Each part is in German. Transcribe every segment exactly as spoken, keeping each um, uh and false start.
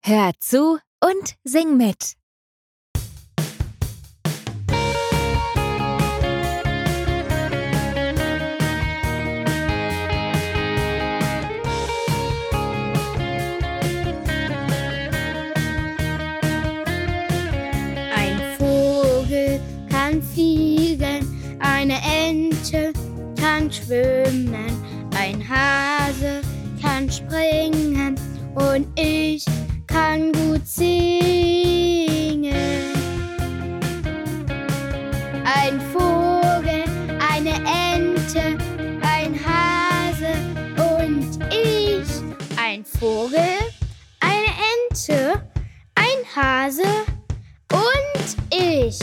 Hör zu und sing mit. Ein Vogel kann fliegen, eine Ente kann schwimmen, ein Hase kann springen und ich kann gut singen. Ein Vogel, eine Ente, ein Hase und ich. Ein Vogel, eine Ente, ein Hase und ich.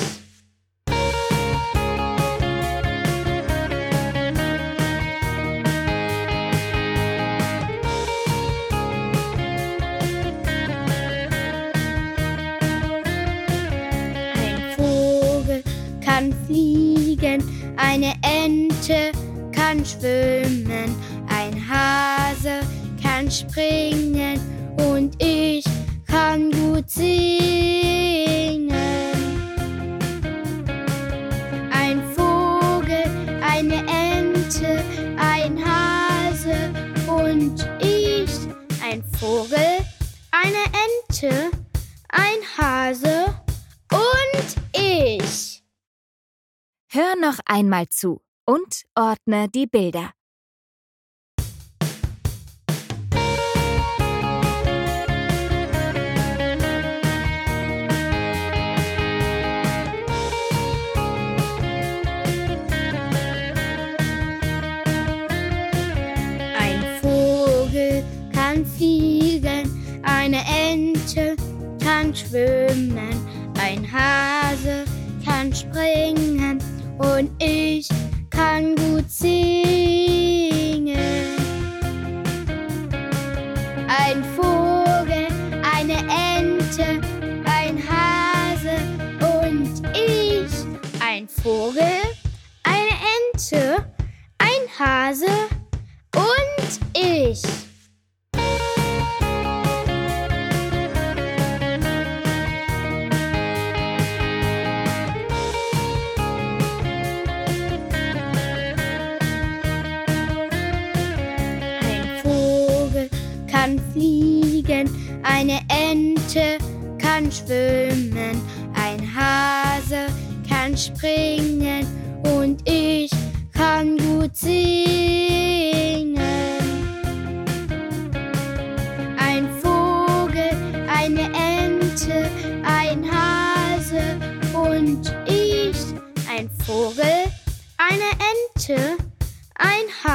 Kann fliegen, eine Ente kann schwimmen, ein Hase kann springen und ich kann gut singen. Ein Vogel, eine Ente, ein Hase und ich. Ein Vogel, eine Ente, ein Hase und ich. Hör noch einmal zu und ordne die Bilder. Ein Vogel kann fliegen, eine Ente kann schwimmen, ein Hase kann springen und ich kann gut singen. Ein Vogel, eine Ente, ein Hase und ich. Ein Vogel, eine Ente, ein Hase und ich. Kann fliegen, eine Ente kann schwimmen, ein Hase kann springen und ich kann gut singen. Ein Vogel, eine Ente, ein Hase und ich. Ein Vogel, eine Ente, ein Hase